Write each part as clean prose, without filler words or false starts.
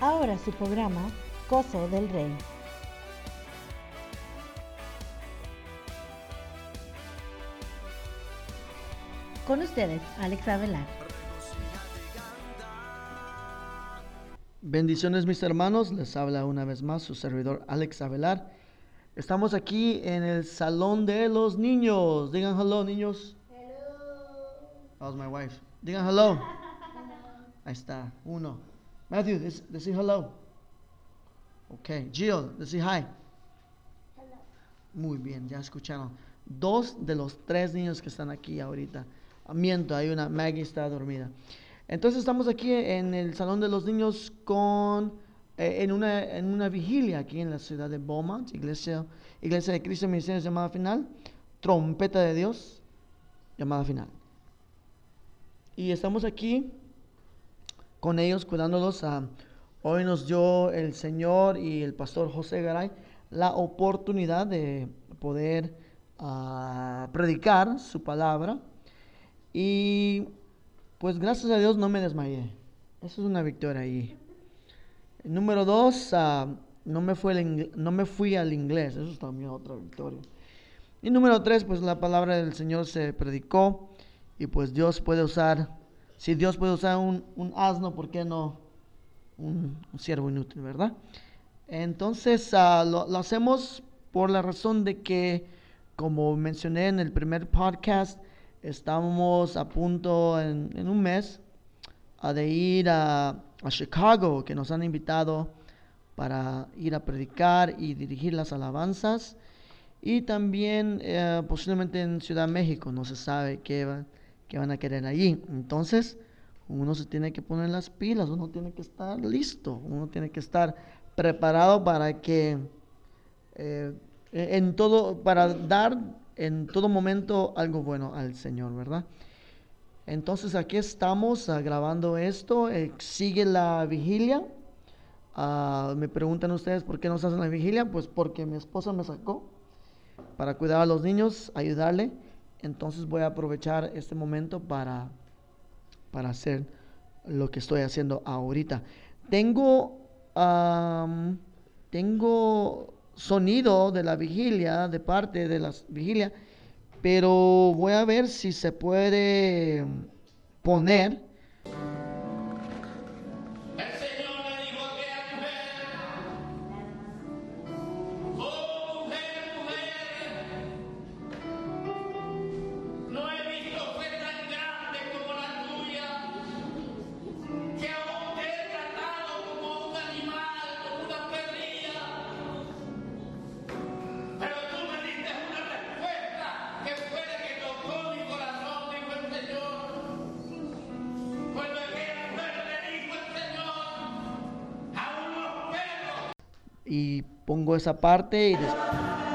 Ahora su programa, Gozo del Rey. Con ustedes, Alex Avelar. Bendiciones mis hermanos, les habla una vez más su servidor Alex Avelar. Estamos aquí en el Salón de los Niños. Digan hello, niños. Hello. How's my wife? Digan hello. Ahí está, uno. Matthew, decir hello. Ok, Jill, decir hi. Hello. Muy bien, ya escucharon. 2 de los 3 niños que están aquí ahorita. Miento, hay una, Maggie está dormida. Entonces estamos aquí en el Salón de los Niños en una vigilia aquí en la ciudad de Beaumont, Iglesia de Cristo Ministerio llamada final, Trompeta de Dios, llamada final. Y estamos aquí con ellos cuidándolos. Hoy nos dio el Señor y el pastor José Garay la oportunidad de poder predicar su palabra. Y pues gracias a Dios no me desmayé. Eso es una victoria ahí. Número 2, no me fui al inglés. Eso es también otra victoria. Y número 3, pues la palabra del Señor se predicó. Y pues Dios puede usar, si Dios puede usar un asno, ¿por qué no un siervo inútil, verdad? Entonces lo hacemos por la razón de que, como mencioné en el primer podcast, estamos a punto en un mes de ir a Chicago, que nos han invitado para ir a predicar y dirigir las alabanzas. Y también posiblemente en Ciudad de México, no se sabe qué van a querer allí. Entonces, uno se tiene que poner las pilas, uno tiene que estar listo, uno tiene que estar preparado para que para dar en todo momento algo bueno al Señor, ¿verdad? Entonces aquí estamos grabando esto, sigue la vigilia. Me preguntan ustedes por qué nos hacen la vigilia, pues porque mi esposa me sacó para cuidar a los niños, ayudarle. Entonces voy a aprovechar este momento para hacer lo que estoy haciendo ahorita. Tengo sonido de la vigilia, de parte de la vigilia, pero voy a ver si se puede poner. Y pongo esa parte y después.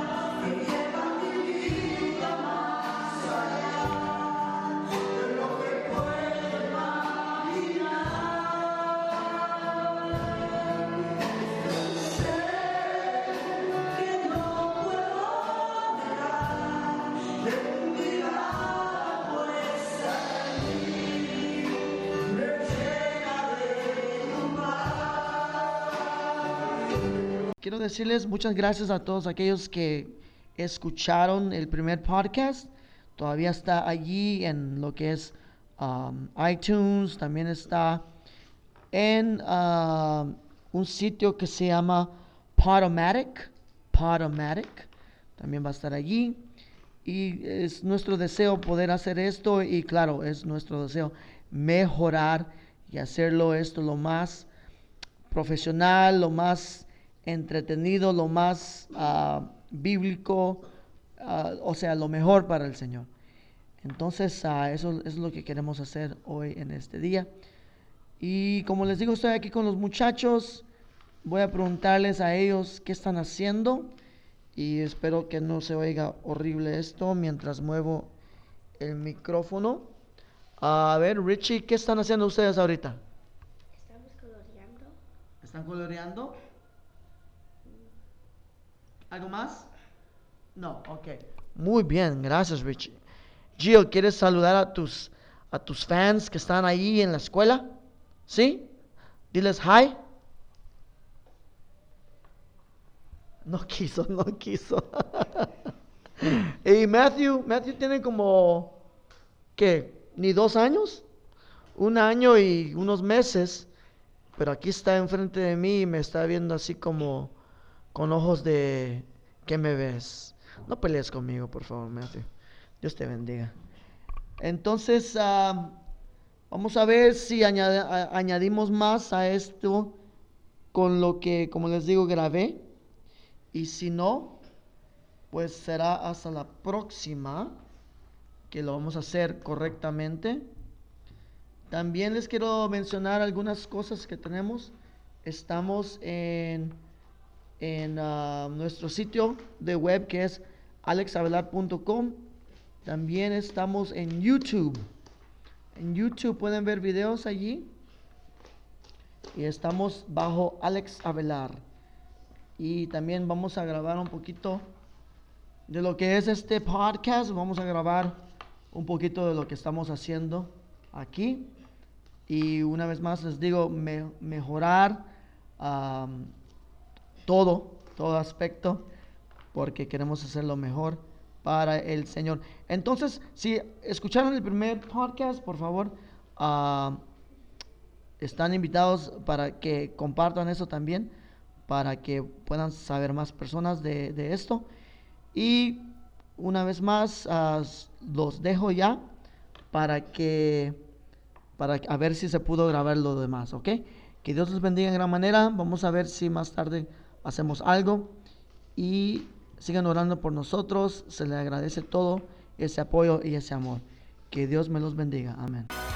Quiero decirles muchas gracias a todos aquellos que escucharon el primer podcast. Todavía está allí en lo que es iTunes. También está en un sitio que se llama Podomatic. También va a estar allí. Y es nuestro deseo poder hacer esto. Y claro, es nuestro deseo mejorar y hacerlo esto lo más profesional, lo más entretenido, lo más bíblico, o sea, lo mejor para el Señor. Entonces, eso es lo que queremos hacer hoy en este día. Y como les digo, estoy aquí con los muchachos. Voy a preguntarles a ellos qué están haciendo. Y espero que no se oiga horrible esto mientras muevo el micrófono. A ver, Richie, ¿qué están haciendo ustedes ahorita? Estamos coloreando. ¿Están coloreando? ¿Algo más? No, ok. Muy bien, gracias Richie. Gio, ¿quieres saludar a tus fans que están ahí en la escuela? ¿Sí? Diles hi. No quiso, no quiso. Y Matthew tiene como, ¿qué? Ni 2 años, 1 año y unos meses, pero aquí está enfrente de mí y me está viendo así como con ojos de, ¿qué me ves? No pelees conmigo, por favor, Matthew. Dios te bendiga. Entonces, vamos a ver si añadimos más a esto con lo que, como les digo, grabé. Y si no, pues será hasta la próxima que lo vamos a hacer correctamente. También les quiero mencionar algunas cosas que tenemos. Estamos en nuestro sitio de web, que es alexavelar.com. También estamos en YouTube. En YouTube pueden ver videos allí. Y estamos bajo Alex Avelar. Y también vamos a grabar un poquito de lo que es este podcast. Vamos a grabar un poquito de lo que estamos haciendo aquí. Y una vez más les digo, mejorar todo aspecto, porque queremos hacerlo mejor para el Señor. Entonces, si escucharon el primer podcast, por favor, están invitados para que compartan eso también, para que puedan saber más personas de esto. Y una vez más, los dejo ya para a ver si se pudo grabar lo demás, ¿ok? Que Dios les bendiga en gran manera. Vamos a ver si más tarde hacemos algo. Y sigan orando por nosotros. Se les agradece todo ese apoyo y ese amor. Que Dios me los bendiga. Amén.